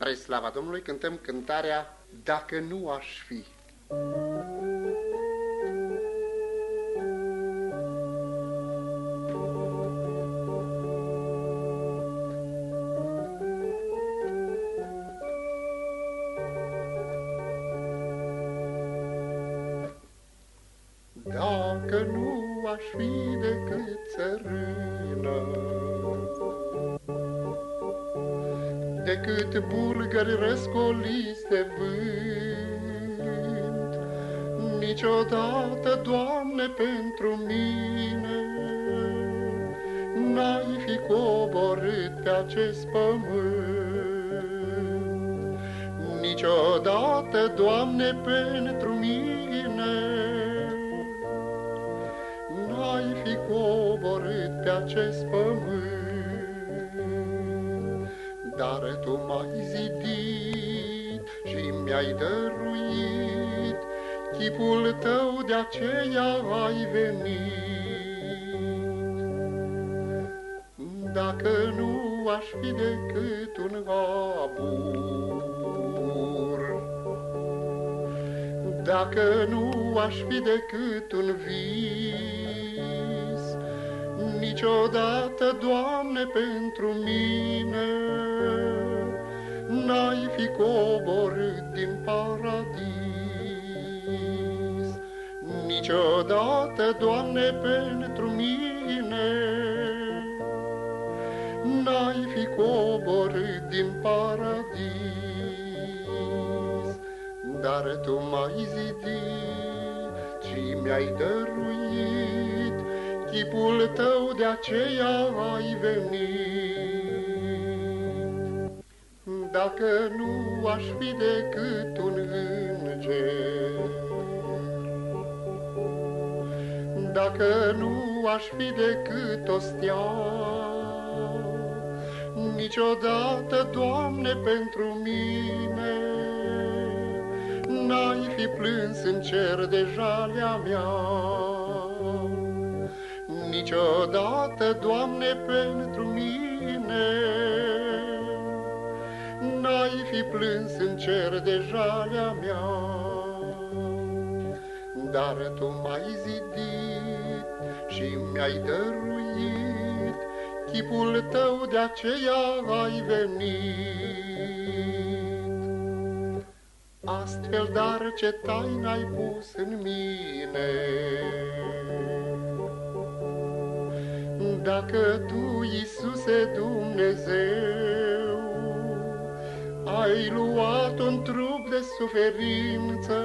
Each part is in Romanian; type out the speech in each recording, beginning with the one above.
Spre slava Domnului cântăm cântarea Dacă nu aș fi. Dacă nu aș fi decât țărână, decât bulgări răscoliți de vânt, niciodată, Doamne, pentru mine n-ai fi coborât pe acest pământ. Niciodată, Doamne, pentru mine n-ai fi coborât pe acest pământ. Dar Tu m-ai zidit și mi-ai dăruit chipul Tău, de aceea ai venit. Dacă nu aș fi decât un abur, dacă nu aș fi decât un vis, niciodată, Doamne, pentru mine n-ai fi coborât din paradis. Niciodată, Doamne, pentru mine n-ai fi coborât din paradis. Dar Tu m-ai zidit și mi-ai dăruit chipul Tău, de aceea ai venit. Dacă nu aș fi decât un înger, dacă nu aș fi decât o stea, niciodată, Doamne, pentru mine n-ai fi plâns în cer de jalea mea. Niciodată, Doamne, pentru mine n-ai fi plâns în cer de jalea mea. Dar Tu m-ai zidit și mi-ai dăruit chipul Tău, de aceea ai venit. Astfel, dar ce taină ai pus în mine, dacă Tu, Iisuse Dumnezeu, ai luat un trup de suferință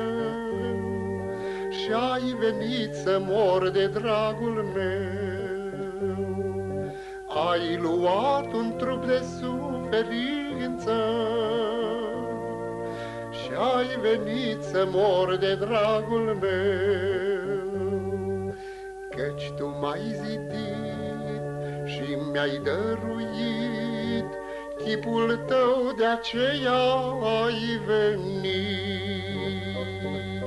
și ai venit să mor de dragul meu. Ai luat un trup de suferință și ai venit să mor de dragul meu. Căci Tu m-ai zidit și mi-ai dăruit chipul Tău, de aceea ai venit.